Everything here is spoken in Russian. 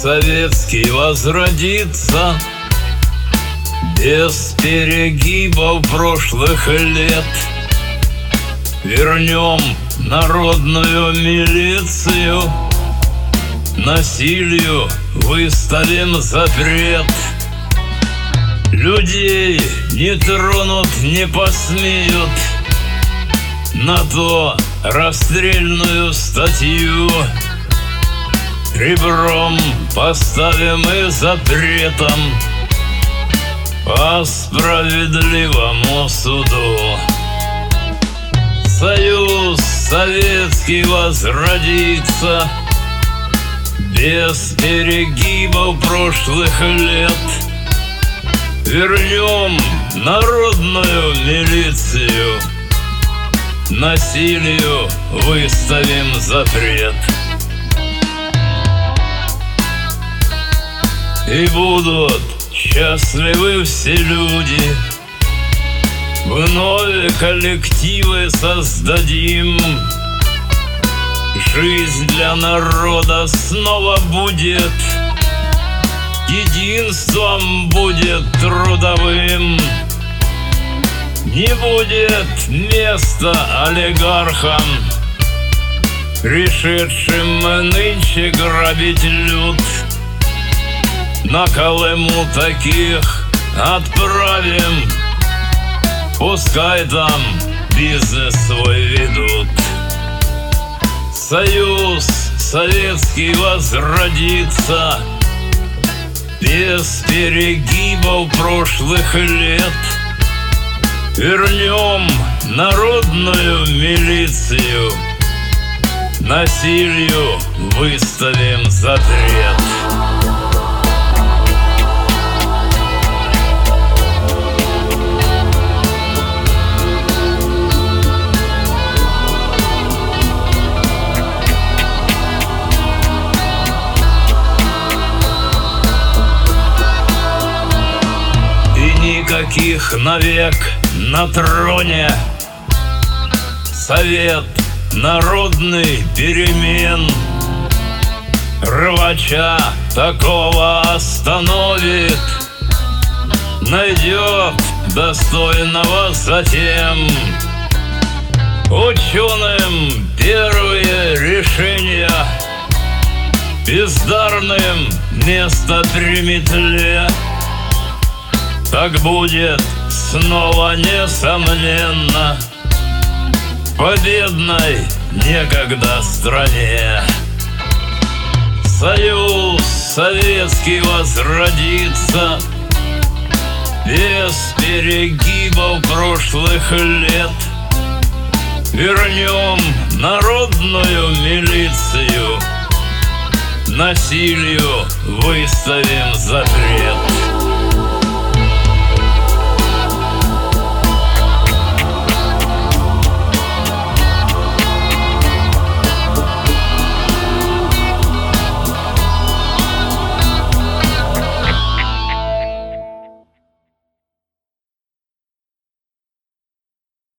советский возродится без перегибов прошлых лет. Вернем народную милицию, насилию выставим запрет. Людей не тронут, не посмеют, на то расстрельную статью ребром поставим и запретом по справедливому суду. Союз советский возродится без перегибов прошлых лет. Вернем народную милицию, насилию выставим запрет. И будут счастливы все люди, вновь коллективы создадим. Жизнь для народа снова будет, единством будет трудовым. Не будет места олигархам, решившим нынче грабить люд. На Колыму таких отправим, пускай там бизнес свой ведут. Союз советский возродится без перегибов прошлых лет. Вернем народную милицию, насилию выставим запрет. Никаких навек на троне. Совет народный перемен рвача такого остановит, найдет достойного затем. Ученым первые решения, бездарным место при метле. Так будет снова, несомненно, в победной некогда стране. Союз советский возродится без перегибов прошлых лет. Вернем народную милицию, насилию выставим запрет.